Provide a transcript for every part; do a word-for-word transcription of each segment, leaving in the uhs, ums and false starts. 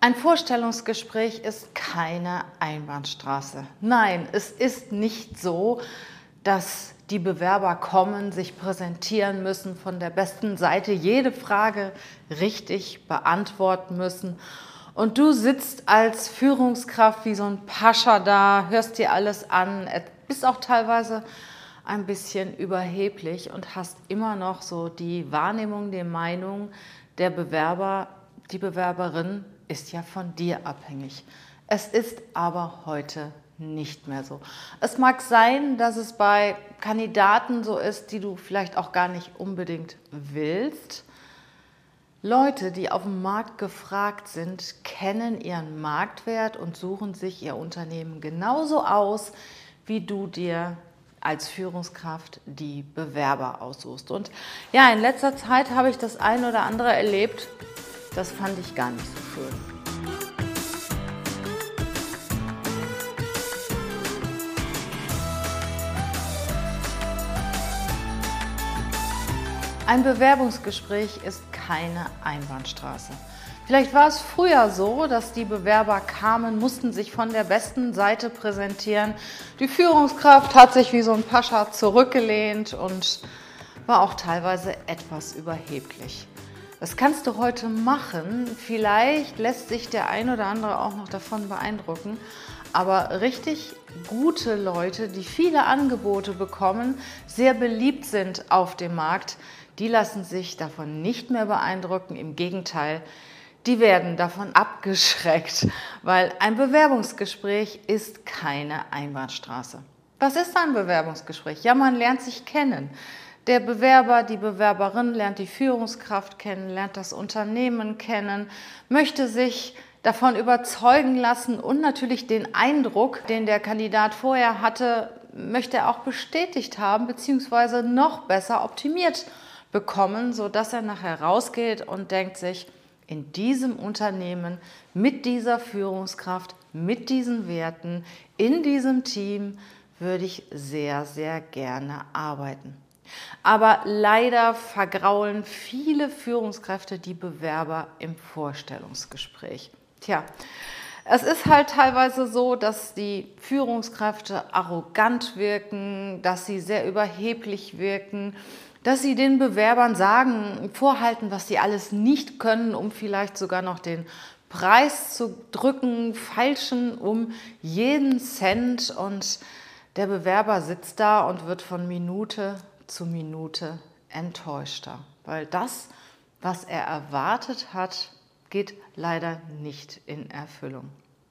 Ein Vorstellungsgespräch ist keine Einbahnstraße. Nein, es ist nicht so, dass die Bewerber kommen, sich präsentieren müssen, von der besten Seite jede Frage richtig beantworten müssen. Und du sitzt als Führungskraft wie so ein Pascha da, hörst dir alles an, bist auch teilweise ein bisschen überheblich und hast immer noch so die Wahrnehmung, die Meinung, der Bewerber, die Bewerberin ist ja von dir abhängig. Es ist aber heute nicht mehr so. Es mag sein, dass es bei Kandidaten so ist, die du vielleicht auch gar nicht unbedingt willst. Leute, die auf dem Markt gefragt sind, kennen ihren Marktwert und suchen sich ihr Unternehmen genauso aus, wie du dir als Führungskraft die Bewerber aussuchst. Und ja, in letzter Zeit habe ich das ein oder andere erlebt, das fand ich gar nicht so schön. Ein Bewerbungsgespräch ist keine Einbahnstraße. Vielleicht war es früher so, dass die Bewerber kamen, mussten sich von der besten Seite präsentieren. Die Führungskraft hat sich wie so ein Pascha zurückgelehnt und war auch teilweise etwas überheblich. Das kannst du heute machen. Vielleicht lässt sich der ein oder andere auch noch davon beeindrucken. Aber richtig gute Leute, die viele Angebote bekommen, sehr beliebt sind auf dem Markt, die lassen sich davon nicht mehr beeindrucken. Im Gegenteil, die werden davon abgeschreckt, weil ein Bewerbungsgespräch ist keine Einbahnstraße. Was ist ein Bewerbungsgespräch? Ja, man lernt sich kennen. Der Bewerber, die Bewerberin lernt die Führungskraft kennen, lernt das Unternehmen kennen, möchte sich davon überzeugen lassen und natürlich den Eindruck, den der Kandidat vorher hatte, möchte er auch bestätigt haben bzw. noch besser optimiert bekommen, sodass er nachher rausgeht und denkt sich, in diesem Unternehmen, mit dieser Führungskraft, mit diesen Werten, in diesem Team würde ich sehr, sehr gerne arbeiten. Aber leider vergraulen viele Führungskräfte die Bewerber im Vorstellungsgespräch. Tja, es ist halt teilweise so, dass die Führungskräfte arrogant wirken, dass sie sehr überheblich wirken, dass sie den Bewerbern sagen, vorhalten, was sie alles nicht können, um vielleicht sogar noch den Preis zu drücken, feilschen um jeden Cent. Und der Bewerber sitzt da und wird von Minute zu Minute enttäuschter, weil das, was er erwartet hat, geht leider nicht in Erfüllung.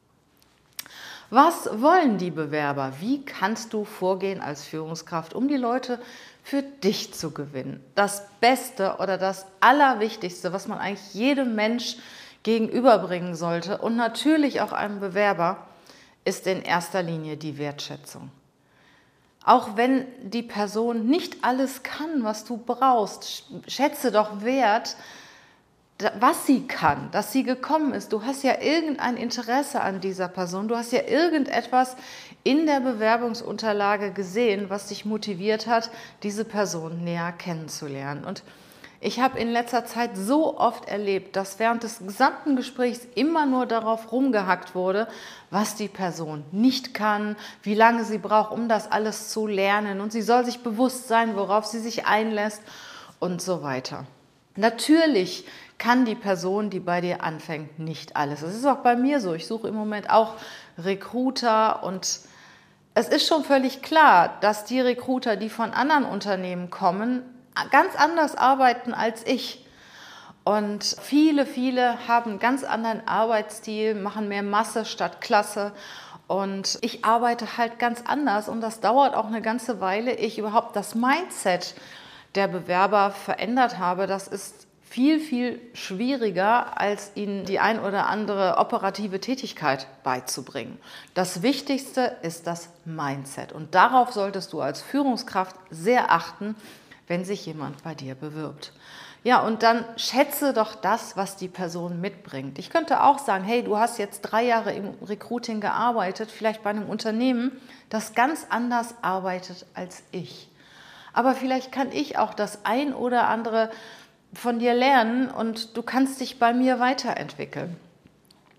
Was wollen die Bewerber? Wie kannst du vorgehen als Führungskraft, um die Leute für dich zu gewinnen? Das Beste oder das Allerwichtigste, was man eigentlich jedem Mensch gegenüberbringen sollte und natürlich auch einem Bewerber, ist in erster Linie die Wertschätzung. Auch wenn die Person nicht alles kann, was du brauchst, schätze doch wert, was sie kann, dass sie gekommen ist. Du hast ja irgendein Interesse an dieser Person, du hast ja irgendetwas in der Bewerbungsunterlage gesehen, was dich motiviert hat, diese Person näher kennenzulernen. Und ich habe in letzter Zeit so oft erlebt, dass während des gesamten Gesprächs immer nur darauf rumgehackt wurde, was die Person nicht kann, wie lange sie braucht, um das alles zu lernen. Und sie soll sich bewusst sein, worauf sie sich einlässt und so weiter. Natürlich kann die Person, die bei dir anfängt, nicht alles. Das ist auch bei mir so. Ich suche im Moment auch Recruiter und es ist schon völlig klar, dass die Recruiter, die von anderen Unternehmen kommen, ganz anders arbeiten als ich. Und viele, viele haben einen ganz anderen Arbeitsstil, machen mehr Masse statt Klasse. Und ich arbeite halt ganz anders und das dauert auch eine ganze Weile, ehe ich überhaupt das Mindset der Bewerber verändert habe. Das ist viel, viel schwieriger, als ihnen die ein oder andere operative Tätigkeit beizubringen. Das Wichtigste ist das Mindset und darauf solltest du als Führungskraft sehr achten, wenn sich jemand bei dir bewirbt. Ja, und dann schätze doch das, was die Person mitbringt. Ich könnte auch sagen, hey, du hast jetzt drei Jahre im Recruiting gearbeitet, vielleicht bei einem Unternehmen, das ganz anders arbeitet als ich. Aber vielleicht kann ich auch das ein oder andere von dir lernen und du kannst dich bei mir weiterentwickeln.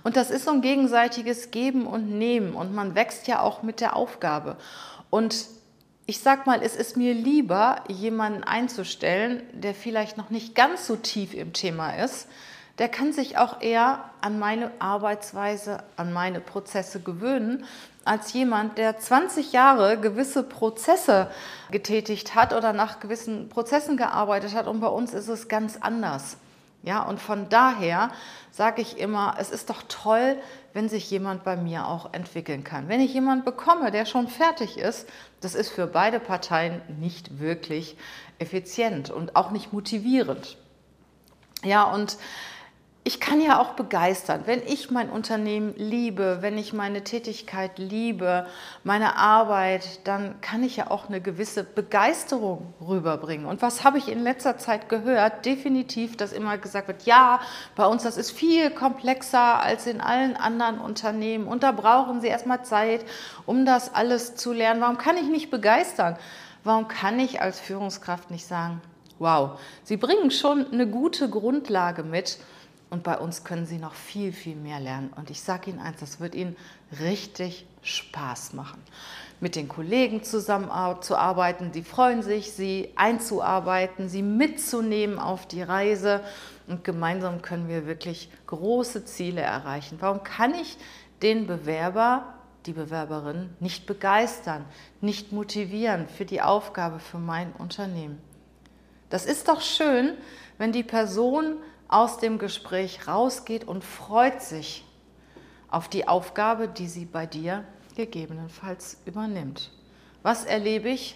Und das ist so ein gegenseitiges Geben und Nehmen und man wächst ja auch mit der Aufgabe. Und ich sag mal, es ist mir lieber, jemanden einzustellen, der vielleicht noch nicht ganz so tief im Thema ist. Der kann sich auch eher an meine Arbeitsweise, an meine Prozesse gewöhnen, als jemand, der zwanzig Jahre gewisse Prozesse getätigt hat oder nach gewissen Prozessen gearbeitet hat. Und bei uns ist es ganz anders. Ja, und von daher sage ich immer, es ist doch toll, wenn sich jemand bei mir auch entwickeln kann. Wenn ich jemanden bekomme, der schon fertig ist, das ist für beide Parteien nicht wirklich effizient und auch nicht motivierend. Ja, und ich kann ja auch begeistern, wenn ich mein Unternehmen liebe, wenn ich meine Tätigkeit liebe, meine Arbeit, dann kann ich ja auch eine gewisse Begeisterung rüberbringen. Und was habe ich in letzter Zeit gehört? Definitiv, dass immer gesagt wird, ja, bei uns das ist viel komplexer als in allen anderen Unternehmen und da brauchen Sie erstmal Zeit, um das alles zu lernen. Warum kann ich nicht begeistern? Warum kann ich als Führungskraft nicht sagen, wow, Sie bringen schon eine gute Grundlage mit, und bei uns können Sie noch viel, viel mehr lernen. Und ich sage Ihnen eins, das wird Ihnen richtig Spaß machen. Mit den Kollegen zusammenzuarbeiten, die freuen sich, Sie einzuarbeiten, Sie mitzunehmen auf die Reise. Und gemeinsam können wir wirklich große Ziele erreichen. Warum kann ich den Bewerber, die Bewerberin nicht begeistern, nicht motivieren für die Aufgabe, für mein Unternehmen? Das ist doch schön, wenn die Person aus dem Gespräch rausgeht und freut sich auf die Aufgabe, die sie bei dir gegebenenfalls übernimmt. Was erlebe ich?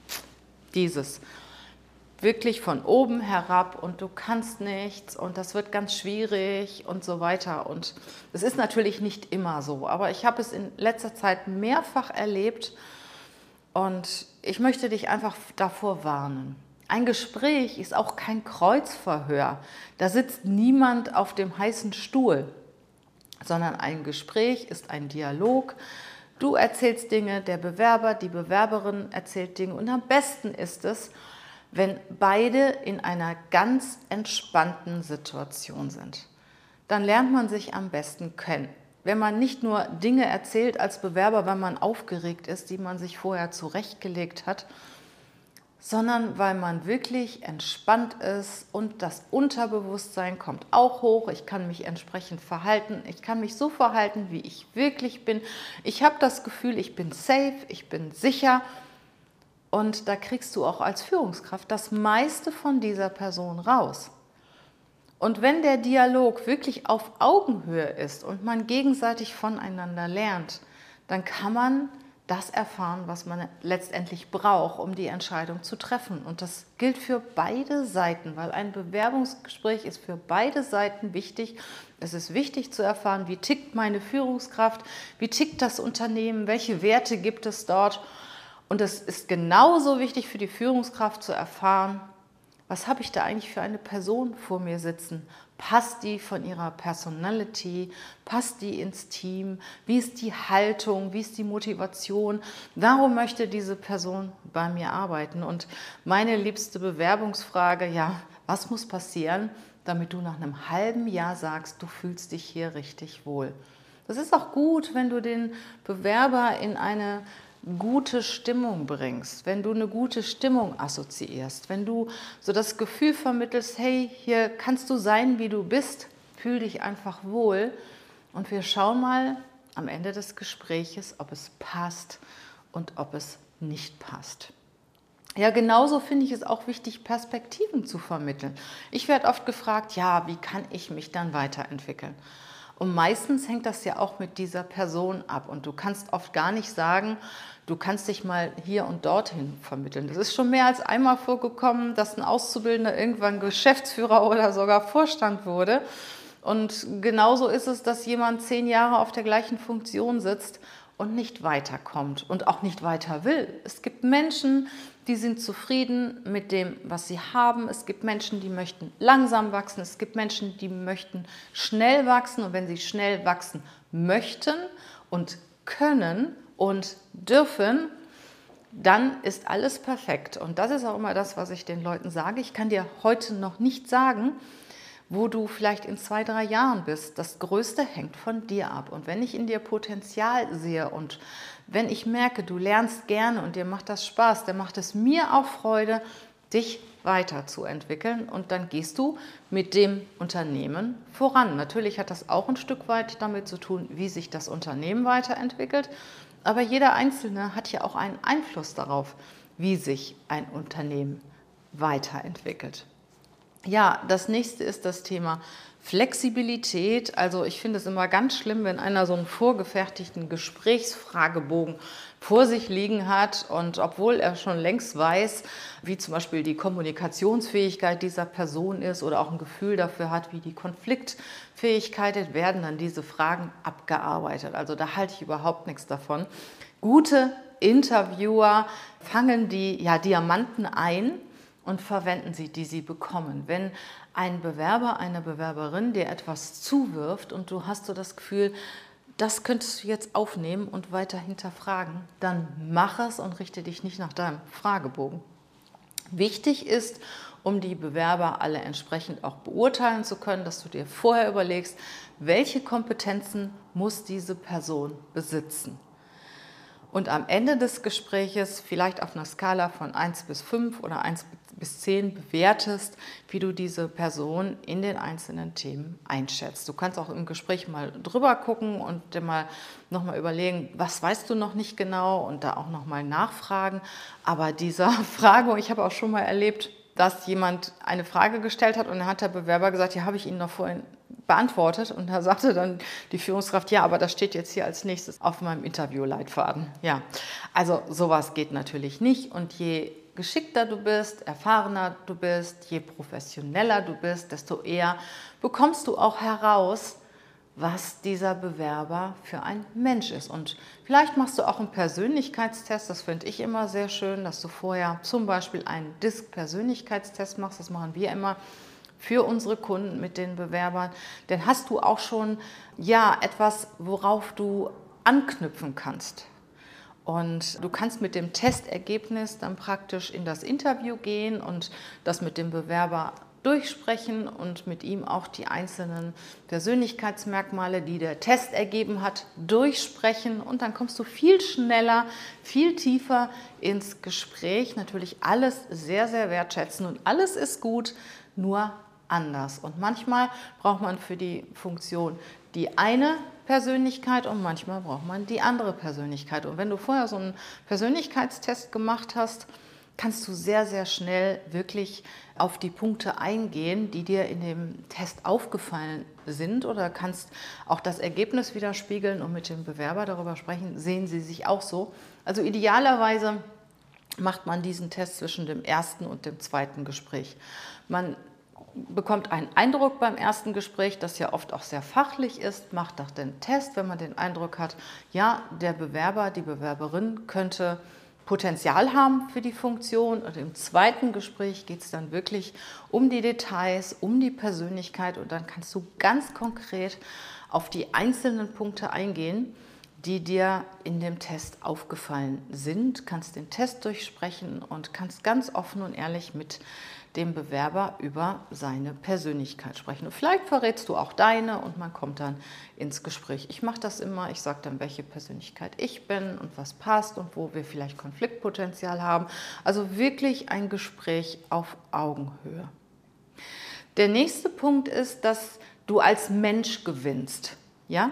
Dieses. Wirklich von oben herab und du kannst nichts und das wird ganz schwierig und so weiter. Und es ist natürlich nicht immer so, aber ich habe es in letzter Zeit mehrfach erlebt und ich möchte dich einfach davor warnen. Ein Gespräch ist auch kein Kreuzverhör. Da sitzt niemand auf dem heißen Stuhl, sondern ein Gespräch ist ein Dialog. Du erzählst Dinge, der Bewerber, die Bewerberin erzählt Dinge. Und am besten ist es, wenn beide in einer ganz entspannten Situation sind. Dann lernt man sich am besten kennen. Wenn man nicht nur Dinge erzählt als Bewerber, weil man aufgeregt ist, die man sich vorher zurechtgelegt hat, sondern weil man wirklich entspannt ist und das Unterbewusstsein kommt auch hoch. Ich kann mich entsprechend verhalten. Ich kann mich so verhalten, wie ich wirklich bin. Ich habe das Gefühl, ich bin safe, ich bin sicher. Und da kriegst du auch als Führungskraft das meiste von dieser Person raus. Und wenn der Dialog wirklich auf Augenhöhe ist und man gegenseitig voneinander lernt, dann kann man das erfahren, was man letztendlich braucht, um die Entscheidung zu treffen. Und das gilt für beide Seiten, weil ein Bewerbungsgespräch ist für beide Seiten wichtig. Es ist wichtig zu erfahren, wie tickt meine Führungskraft, wie tickt das Unternehmen, welche Werte gibt es dort. Und es ist genauso wichtig für die Führungskraft zu erfahren, was habe ich da eigentlich für eine Person vor mir sitzen? Passt die von ihrer Personality? Passt die ins Team? Wie ist die Haltung? Wie ist die Motivation? Warum möchte diese Person bei mir arbeiten? Und meine liebste Bewerbungsfrage, ja, was muss passieren, damit du nach einem halben Jahr sagst, du fühlst dich hier richtig wohl? Das ist auch gut, wenn du den Bewerber in eine gute Stimmung bringst, wenn du eine gute Stimmung assoziierst, wenn du so das Gefühl vermittelst, hey, hier kannst du sein, wie du bist, fühl dich einfach wohl und wir schauen mal am Ende des Gespräches, ob es passt und ob es nicht passt. Ja, genauso finde ich es auch wichtig, Perspektiven zu vermitteln. Ich werde oft gefragt, ja, wie kann ich mich dann weiterentwickeln? Und meistens hängt das ja auch mit dieser Person ab und du kannst oft gar nicht sagen, du kannst dich mal hier und dorthin vermitteln. Das ist schon mehr als einmal vorgekommen, dass ein Auszubildender irgendwann Geschäftsführer oder sogar Vorstand wurde. Und genauso ist es, dass jemand zehn Jahre auf der gleichen Funktion sitzt und nicht weiterkommt und auch nicht weiter will. Es gibt Menschen, die sind zufrieden mit dem, was sie haben. Es gibt Menschen, die möchten langsam wachsen. Es gibt Menschen, die möchten schnell wachsen. Und wenn sie schnell wachsen möchten und können und dürfen, dann ist alles perfekt. Und das ist auch immer das, was ich den Leuten sage. Ich kann dir heute noch nicht sagen, wo du vielleicht in zwei, drei Jahren bist. Das Größte hängt von dir ab. Und wenn ich in dir Potenzial sehe und wenn ich merke, du lernst gerne und dir macht das Spaß, dann macht es mir auch Freude, dich weiterzuentwickeln, und dann gehst du mit dem Unternehmen voran. Natürlich hat das auch ein Stück weit damit zu tun, wie sich das Unternehmen weiterentwickelt, aber jeder Einzelne hat ja auch einen Einfluss darauf, wie sich ein Unternehmen weiterentwickelt. Ja, das nächste ist das Thema Flexibilität. Also ich finde es immer ganz schlimm, wenn einer so einen vorgefertigten Gesprächsfragebogen vor sich liegen hat und obwohl er schon längst weiß, wie zum Beispiel die Kommunikationsfähigkeit dieser Person ist oder auch ein Gefühl dafür hat, wie die Konfliktfähigkeit ist, werden dann diese Fragen abgearbeitet. Also da halte ich überhaupt nichts davon. Gute Interviewer fangen die ja, Diamanten ein und verwenden sie, die sie bekommen. Wenn ein Bewerber, eine Bewerberin dir etwas zuwirft und du hast so das Gefühl, das könntest du jetzt aufnehmen und weiter hinterfragen, dann mach es und richte dich nicht nach deinem Fragebogen. Wichtig ist, um die Bewerber alle entsprechend auch beurteilen zu können, dass du dir vorher überlegst, welche Kompetenzen muss diese Person besitzen. Und am Ende des Gespräches vielleicht auf einer Skala von eins bis fünf oder eins bis zehn bewertest, wie du diese Person in den einzelnen Themen einschätzt. Du kannst auch im Gespräch mal drüber gucken und dir mal nochmal überlegen, was weißt du noch nicht genau, und da auch nochmal nachfragen. Aber dieser Frage, ich habe auch schon mal erlebt, dass jemand eine Frage gestellt hat und dann hat der Bewerber gesagt, ja, habe ich Ihnen noch vorhin beantwortet, und da sagte dann die Führungskraft, ja, aber das steht jetzt hier als nächstes auf meinem Interviewleitfaden. Ja, also sowas geht natürlich nicht, und je geschickter du bist, erfahrener du bist, je professioneller du bist, desto eher bekommst du auch heraus, was dieser Bewerber für ein Mensch ist. Und vielleicht machst du auch einen Persönlichkeitstest, das finde ich immer sehr schön, dass du vorher zum Beispiel einen D I S C-Persönlichkeitstest machst, das machen wir immer für unsere Kunden mit den Bewerbern. Dann hast du auch schon ja, etwas, worauf du anknüpfen kannst. Und du kannst mit dem Testergebnis dann praktisch in das Interview gehen und das mit dem Bewerber durchsprechen und mit ihm auch die einzelnen Persönlichkeitsmerkmale, die der Test ergeben hat, durchsprechen. Und dann kommst du viel schneller, viel tiefer ins Gespräch. Natürlich alles sehr, sehr wertschätzen und alles ist gut, nur anders. Und manchmal braucht man für die Funktion die eine Persönlichkeit und manchmal braucht man die andere Persönlichkeit. Und wenn du vorher so einen Persönlichkeitstest gemacht hast, kannst du sehr, sehr schnell wirklich auf die Punkte eingehen, die dir in dem Test aufgefallen sind, oder kannst auch das Ergebnis widerspiegeln und mit dem Bewerber darüber sprechen, sehen sie sich auch so. Also idealerweise macht man diesen Test zwischen dem ersten und dem zweiten Gespräch. Man bekommt einen Eindruck beim ersten Gespräch, das ja oft auch sehr fachlich ist, macht auch den Test, wenn man den Eindruck hat, ja, der Bewerber, die Bewerberin könnte Potenzial haben für die Funktion. Und im zweiten Gespräch geht es dann wirklich um die Details, um die Persönlichkeit, und dann kannst du ganz konkret auf die einzelnen Punkte eingehen, die dir in dem Test aufgefallen sind, kannst den Test durchsprechen und kannst ganz offen und ehrlich mit dem Bewerber über seine Persönlichkeit sprechen. Und vielleicht verrätst du auch deine und man kommt dann ins Gespräch. Ich mache das immer, ich sage dann, welche Persönlichkeit ich bin und was passt und wo wir vielleicht Konfliktpotenzial haben. Also wirklich ein Gespräch auf Augenhöhe. Der nächste Punkt ist, dass du als Mensch gewinnst. Ja?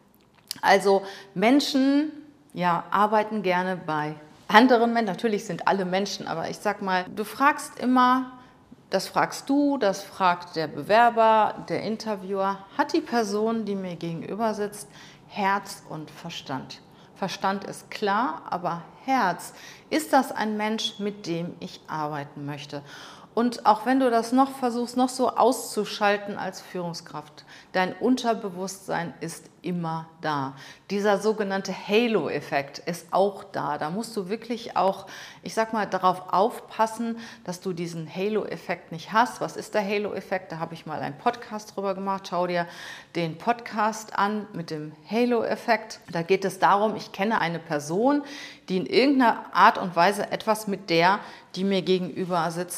Also Menschen ja, arbeiten gerne bei anderen Menschen. Natürlich sind alle Menschen, aber ich sag mal, du fragst immer, das fragst du, das fragt der Bewerber, der Interviewer, hat die Person, die mir gegenüber sitzt, Herz und Verstand? Verstand ist klar, aber Herz, ist das ein Mensch, mit dem ich arbeiten möchte? Und auch wenn du das noch versuchst, noch so auszuschalten als Führungskraft, dein Unterbewusstsein ist immer da. Dieser sogenannte Halo-Effekt ist auch da. Da musst du wirklich auch, ich sag mal, darauf aufpassen, dass du diesen Halo-Effekt nicht hast. Was ist der Halo-Effekt? Da habe ich mal einen Podcast drüber gemacht. Schau dir den Podcast an mit dem Halo-Effekt. Da geht es darum, ich kenne eine Person, die in irgendeiner Art und Weise etwas mit der, die mir gegenüber sitzt, gemacht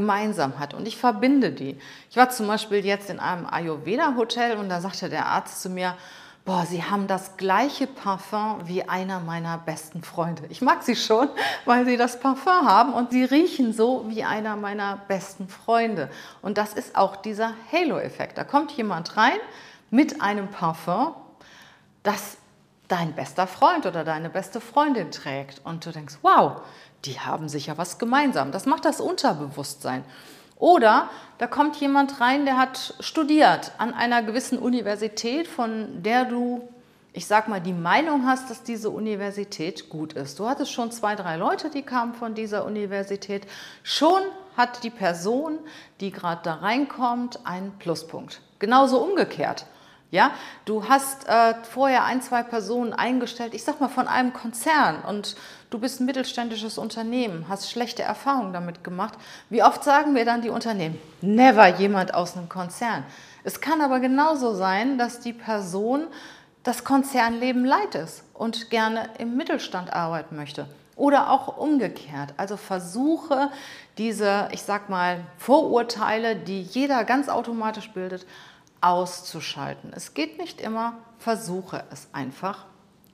gemeinsam hat und ich verbinde die. Ich war zum Beispiel jetzt in einem Ayurveda-Hotel und da sagte der Arzt zu mir, boah, Sie haben das gleiche Parfum wie einer meiner besten Freunde. Ich mag sie schon, weil sie das Parfum haben und sie riechen so wie einer meiner besten Freunde. Und das ist auch dieser Halo-Effekt. Da kommt jemand rein mit einem Parfum, das dein bester Freund oder deine beste Freundin trägt. Und du denkst, wow, die haben sicher was gemeinsam. Das macht das Unterbewusstsein. Oder da kommt jemand rein, der hat studiert an einer gewissen Universität, von der du, ich sag mal, die Meinung hast, dass diese Universität gut ist. Du hattest schon zwei, drei Leute, die kamen von dieser Universität. Schon hat die Person, die gerade da reinkommt, einen Pluspunkt. Genauso umgekehrt. Ja, du hast äh, vorher ein, zwei Personen eingestellt, ich sag mal von einem Konzern und du bist ein mittelständisches Unternehmen, hast schlechte Erfahrungen damit gemacht. Wie oft sagen wir dann die Unternehmen, never jemand aus einem Konzern. Es kann aber genauso sein, dass die Person das Konzernleben leid ist und gerne im Mittelstand arbeiten möchte. Oder auch umgekehrt. Also versuche diese, ich sag mal, Vorurteile, die jeder ganz automatisch bildet, auszuschalten. Es geht nicht immer, versuche es einfach.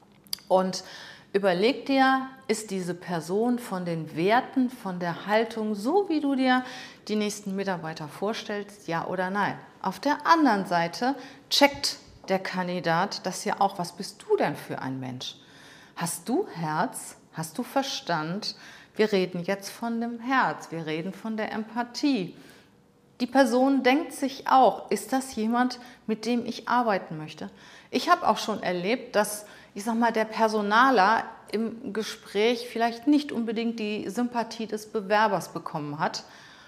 Und überleg dir, ist diese Person von den Werten, von der Haltung, so wie du dir die nächsten Mitarbeiter vorstellst, ja oder nein? Auf der anderen Seite checkt der Kandidat das ja auch. Was bist du denn für ein Mensch? Hast du Herz? Hast du Verstand? Wir reden jetzt von dem Herz, wir reden von der Empathie. Die Person denkt sich auch, ist das jemand, mit dem ich arbeiten möchte? Ich habe auch schon erlebt, dass, ich sag mal, der Personaler im Gespräch vielleicht nicht unbedingt die Sympathie des Bewerbers bekommen hat.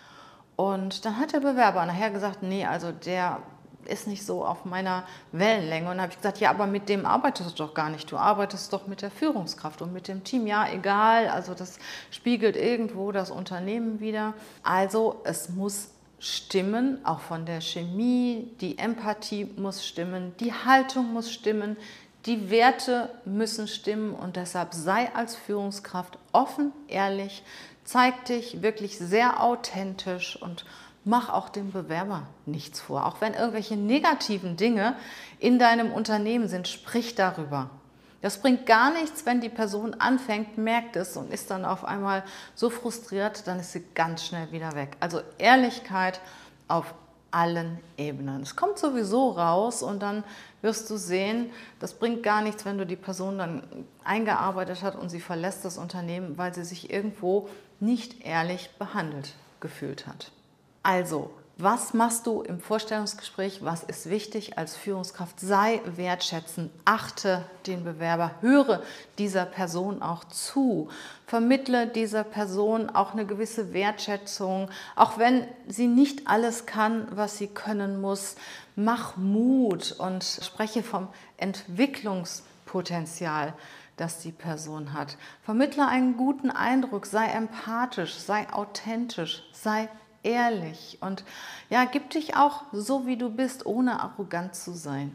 Und dann hat der Bewerber nachher gesagt, nee, also der ist nicht so auf meiner Wellenlänge. Und dann habe ich gesagt, ja, aber mit dem arbeitest du doch gar nicht. Du arbeitest doch mit der Führungskraft und mit dem Team. Ja, egal, also das spiegelt irgendwo das Unternehmen wider. Also es muss stimmen, auch von der Chemie, die Empathie muss stimmen, die Haltung muss stimmen, die Werte müssen stimmen und deshalb sei als Führungskraft offen, ehrlich, zeig dich wirklich sehr authentisch und mach auch dem Bewerber nichts vor. Auch wenn irgendwelche negativen Dinge in deinem Unternehmen sind, sprich darüber. Das bringt gar nichts, wenn die Person anfängt, merkt es und ist dann auf einmal so frustriert, dann ist sie ganz schnell wieder weg. Also Ehrlichkeit auf allen Ebenen. Es kommt sowieso raus und dann wirst du sehen, das bringt gar nichts, wenn du die Person dann eingearbeitet hast und sie verlässt das Unternehmen, weil sie sich irgendwo nicht ehrlich behandelt gefühlt hat. Also, was machst du im Vorstellungsgespräch? Was ist wichtig als Führungskraft? Sei wertschätzend, achte den Bewerber, höre dieser Person auch zu, vermittle dieser Person auch eine gewisse Wertschätzung, auch wenn sie nicht alles kann, was sie können muss. Mach Mut und spreche vom Entwicklungspotenzial, das die Person hat. Vermittle einen guten Eindruck, sei empathisch, sei authentisch, sei ehrlich und ja, gib dich auch so, wie du bist, ohne arrogant zu sein.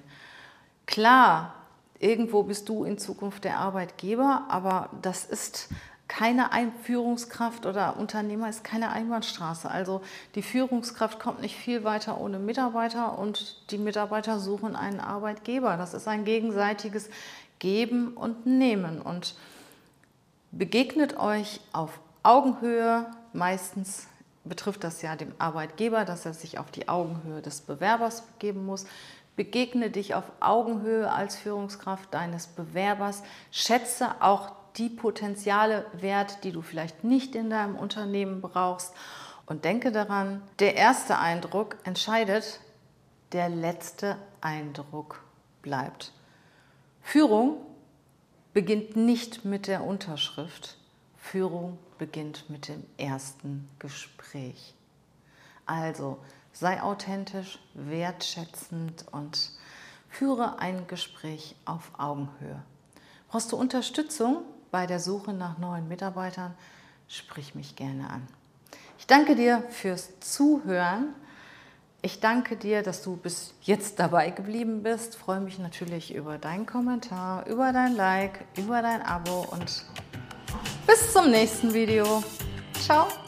Klar, irgendwo bist du in Zukunft der Arbeitgeber, aber das ist keine Führungskraft oder Unternehmer ist keine Einbahnstraße. Also die Führungskraft kommt nicht viel weiter ohne Mitarbeiter und die Mitarbeiter suchen einen Arbeitgeber. Das ist ein gegenseitiges Geben und Nehmen und begegnet euch auf Augenhöhe, meistens betrifft das ja dem Arbeitgeber, dass er sich auf die Augenhöhe des Bewerbers begeben muss. Begegne dich auf Augenhöhe als Führungskraft deines Bewerbers. Schätze auch die Potenziale wert, die du vielleicht nicht in deinem Unternehmen brauchst. Und denke daran, der erste Eindruck entscheidet, der letzte Eindruck bleibt. Führung beginnt nicht mit der Unterschrift. Führung beginnt mit dem ersten Gespräch. Also sei authentisch, wertschätzend und führe ein Gespräch auf Augenhöhe. Brauchst du Unterstützung bei der Suche nach neuen Mitarbeitern? Sprich mich gerne an. Ich danke dir fürs Zuhören. Ich danke dir, dass du bis jetzt dabei geblieben bist. Ich freue mich natürlich über deinen Kommentar, über dein Like, über dein Abo und bis zum nächsten Video. Ciao!